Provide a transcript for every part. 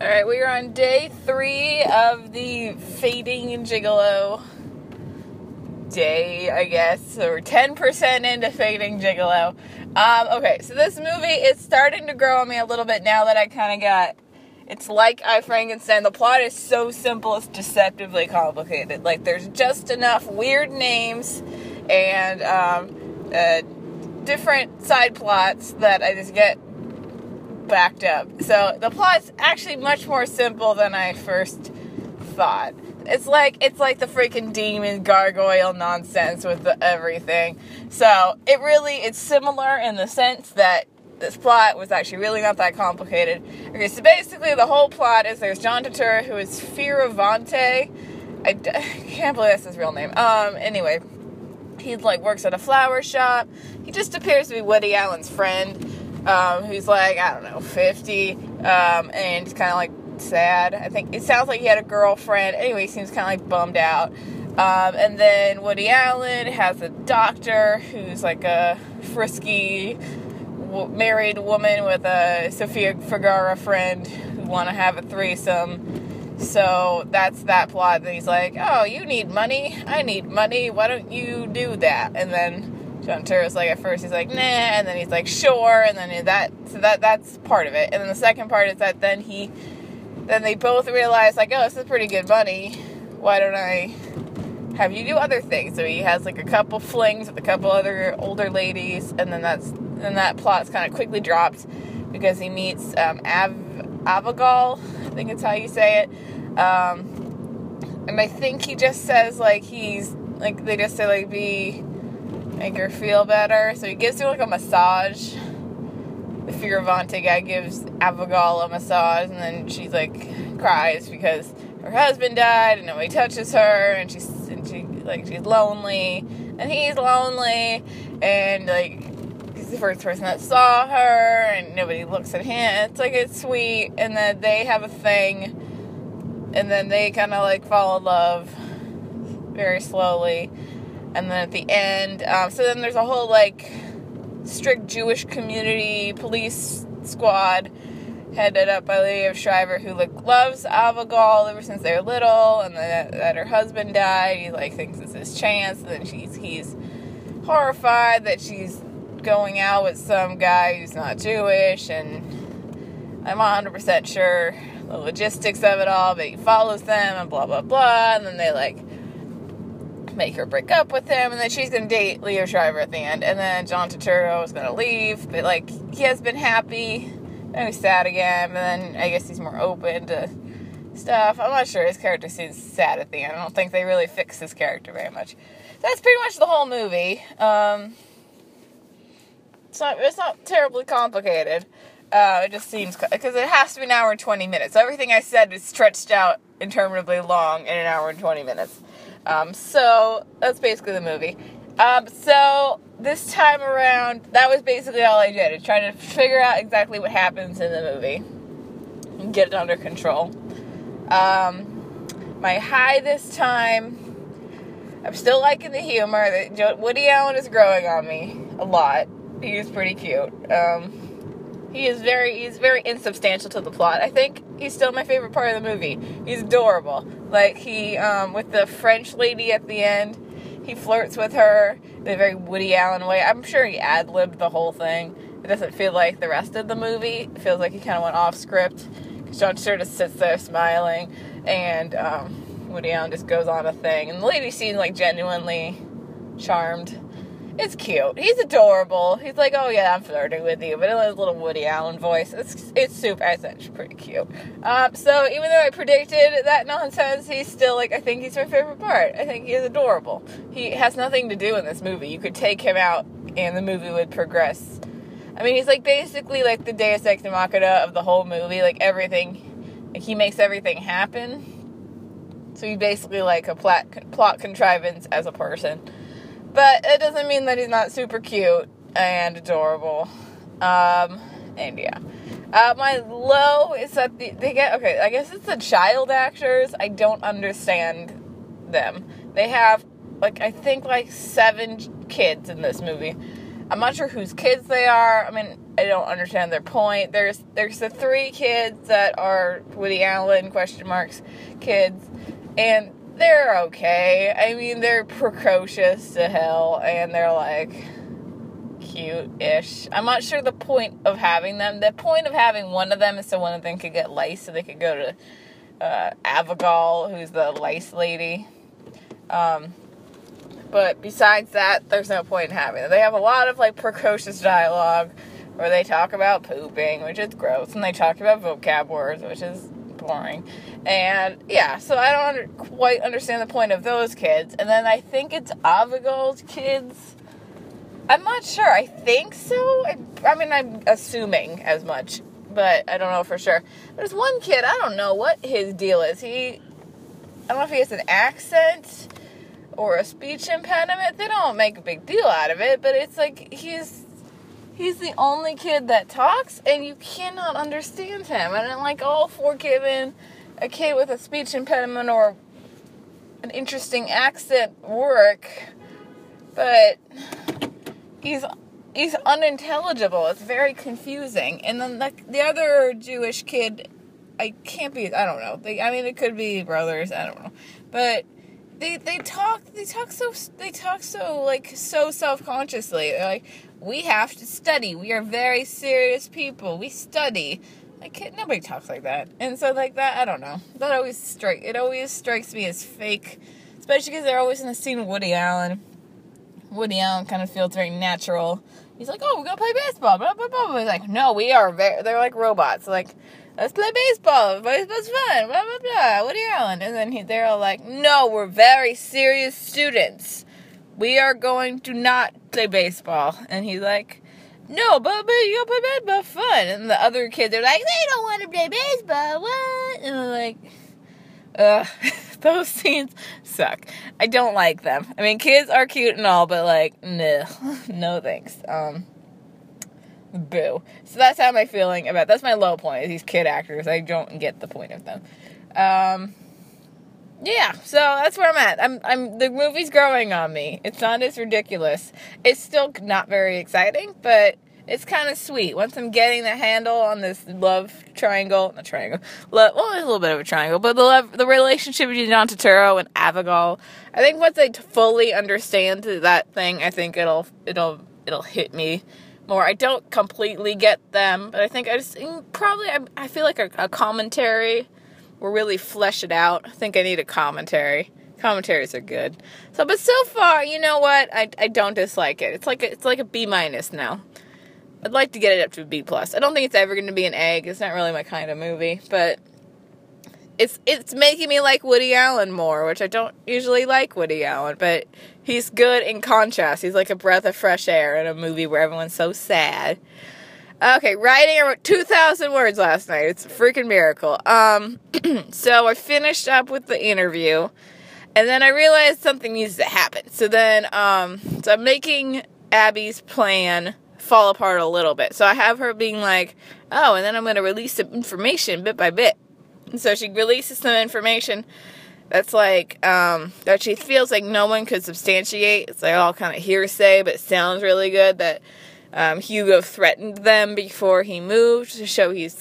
Alright, we are on day 3 of the Fading Gigolo day, I guess. So we're 10% into Fading Gigolo. Okay, so this movie is starting to grow on me a little bit now that I kind of got... It's like I, Frankenstein. The plot is so simple, it's deceptively complicated. Like, there's just enough weird names and different side plots that I just get backed up. So the plot's actually much more simple than I first thought. It's like the freaking demon gargoyle nonsense with everything. So it's similar in the sense that this plot was actually really not that complicated. Okay, so basically the whole plot is there's John Turturro, who is Fioravante. I can't believe that's his real name. Anyway, he works at a flower shop. He just appears to be Woody Allen's friend. Who's 50, and he's kind of sad. I think it sounds like he had a girlfriend. Anyway, he seems kind of bummed out. And then Woody Allen has a doctor who's a frisky married woman with a Sofia Vergara friend who want to have a threesome. So that's that plot. And he's like, oh, you need money? I need money. Why don't you do that? And then John Turturro's at first he's like, nah, and then he's like, sure, and then that's part of it. And then the second part is that then they both realize, oh, this is pretty good money. Why don't I have you do other things? So he has a couple flings with a couple other older ladies, and then that plot's kind of quickly dropped because he meets Avigal, I think it's how you say it. And I think he just says they just say make her feel better. So he gives her a massage. The Fioravante guy gives Avigal a massage, and then she's cries because her husband died and nobody touches her, and she's lonely, and he's lonely, and he's the first person that saw her, and nobody looks at him. It's sweet, and then they have a thing, and then they kind of fall in love very slowly. And then at the end, so then there's a whole, strict Jewish community police squad headed up by Liev Schreiber, who, loves Avigal ever since they were little, and that her husband died. He, thinks it's his chance, and then he's horrified that she's going out with some guy who's not Jewish, and I'm 100% sure the logistics of it all, but he follows them, and blah, blah, blah, and then they, make her break up with him, and then she's gonna date Liev Schreiber at the end, and then John Turturro is gonna leave, but he has been happy, then he's sad again, but then I guess he's more open to stuff. I'm not sure, his character seems sad at the end. I don't think they really fixed his character very much. That's pretty much the whole movie. It's not terribly complicated. It just seems, because it has to be an hour and 20 minutes, so everything I said is stretched out interminably long in an hour and 20 minutes. So that's basically the movie. So this time around, that was basically all I did. I tried to figure out exactly what happens in the movie and get it under control. My high this time, I'm still liking the humor. Woody Allen is growing on me a lot. He is pretty cute. He's very insubstantial to the plot. I think he's still my favorite part of the movie. He's adorable. He, with the French lady at the end, he flirts with her in a very Woody Allen way. I'm sure he ad-libbed the whole thing. It doesn't feel like the rest of the movie. It feels like he kind of went off script. Because John sort of sits there smiling, and Woody Allen just goes on a thing. And the lady seems genuinely charmed. It's cute. He's adorable. He's oh yeah, I'm flirting with you, but in his little Woody Allen voice. It's super. It's actually pretty cute. So even though I predicted that nonsense, he's still I think he's my favorite part. I think he is adorable. He has nothing to do in this movie. You could take him out, and the movie would progress. I mean, he's basically the Deus Ex Machina of the whole movie. Everything, he makes everything happen. So he's basically a plot contrivance as a person. But it doesn't mean that he's not super cute and adorable. And yeah. My low is that they get, okay, I guess it's the child actors. I don't understand them. They have, I think 7 kids in this movie. I'm not sure whose kids they are. I mean, I don't understand their point. There's the 3 kids that are Woody Allen, kids, and they're okay. I mean, they're precocious to hell, and they're, like, cute-ish. I'm not sure the point of having them. The point of having one of them is so one of them could get lice, so they could go to Avigal, who's the lice lady. But besides that, there's no point in having them. They have a lot of, like, precocious dialogue where they talk about pooping, which is gross, and they talk about vocab words, which is boring. And, yeah, so I don't quite understand the point of those kids. And then I think it's Avigal's kids. I'm not sure. I think so. I mean, I'm assuming as much, but I don't know for sure. There's one kid, I don't know what his deal is. I don't know if he has an accent or a speech impediment. They don't make a big deal out of it, but it's like he's the only kid that talks, and you cannot understand him. And like all for giving a kid with a speech impediment or an interesting accent work, but he's unintelligible. It's very confusing. And then the other Jewish kid, I don't know. It could be brothers. I don't know, but they talk so like so self-consciously. They're like, we have to study. We are very serious people. We study. Nobody talks like that. And so like that, I don't know. It always strikes me as fake, especially because they're always in the scene with Woody Allen. Woody Allen kind of feels very natural. He's like, oh, we're going to play baseball, blah, blah, blah. He's like, no, they're like robots. Like, let's play baseball. Baseball's fun, blah, blah, blah. Woody Allen. And then they're all like, no, we're very serious students. We are going to not play baseball. And he's like, no, but you go play baseball, fun. And the other kids are like, they don't want to play baseball, what? And they're like, those scenes suck. I don't like them. I mean, kids are cute and all, but like, no thanks. Boo. So that's how I'm feeling about. That's my low point. Is these kid actors. I don't get the point of them. Yeah. So that's where I'm at. The movie's growing on me. It's not as ridiculous. It's still not very exciting, but it's kind of sweet. Once I'm getting the handle on this love triangle, there's a little bit of a triangle, but the relationship between John Turturro and Avigal, I think once I fully understand that thing, I think it'll hit me more. I don't completely get them, but I think I feel like a commentary will really flesh it out. I think I need a commentary. Commentaries are good. But so far, you know what? I don't dislike it. It's like a B- now. I'd like to get it up to a B+. I don't think it's ever going to be an A. It's not really my kind of movie, but it's making me like Woody Allen more, which I don't usually like Woody Allen, but he's good in contrast. He's like a breath of fresh air in a movie where everyone's so sad. Okay, writing, I wrote 2,000 words last night. It's a freaking miracle. So I finished up with the interview, and then I realized something needs to happen. So then, so I'm making Abby's plan fall apart a little bit. So I have her being like, oh, and then I'm going to release some information bit by bit. And so she releases some information that's like, that she feels like no one could substantiate. It's like all kind of hearsay, but it sounds really good that Hugo threatened them before he moved to show he's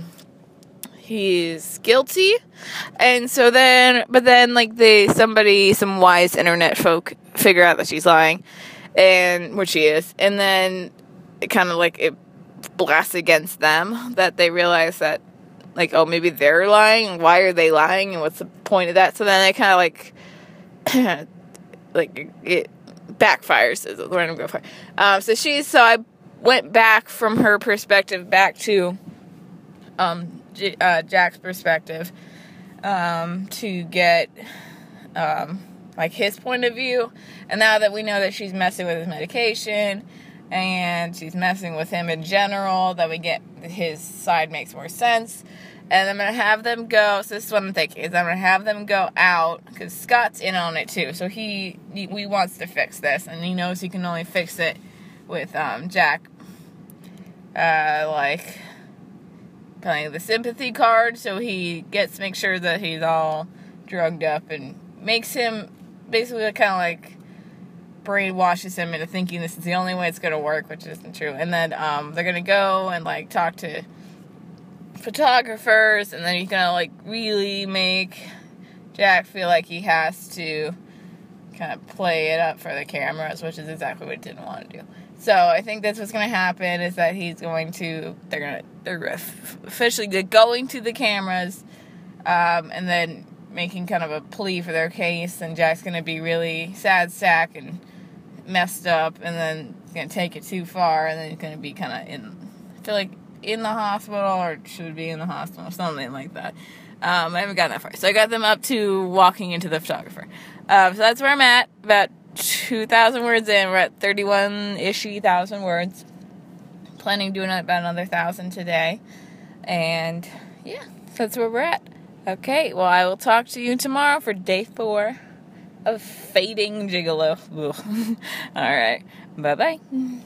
guilty. And so then, but then like some wise internet folk figure out that she's lying, and which she is. And then it kind of like it blasts against them that they realize that like, oh, maybe they're lying. Why are they lying? And what's the point of that? So then they kind of like, like it backfires is the word I'm going for. So I went back from her perspective back to Jack's perspective to get like his point of view. And now that we know that she's messing with his medication and she's messing with him in general, that we get his side makes more sense. And I'm going to have them go, so this is what I'm thinking, is I'm going to have them go out, because Scott's in on it too, so he wants to fix this, and he knows he can only fix it with Jack, like, playing the sympathy card, so he makes sure that he's all drugged up, and makes him basically kind of like brainwashes him into thinking this is the only way it's going to work, which isn't true. And then they're going to go and like talk to photographers, and then he's going to like really make Jack feel like he has to kind of play it up for the cameras, which is exactly what he didn't want to do. So I think that's what's going to happen, is that they're officially going to the cameras, and then making kind of a plea for their case, and Jack's going to be really sad sack and messed up, and then he's going to take it too far, and then he's going to be kind of in the hospital, or should be in the hospital, something like that. I haven't gotten that far. So I got them up to walking into the photographer. So that's where I'm at. About 2,000 words in. We're at 31-ish thousand words. Planning to do about another 1,000 today. And yeah, that's where we're at. Okay, well, I will talk to you tomorrow for day 4 of Fading Gigolo. Alright, bye-bye.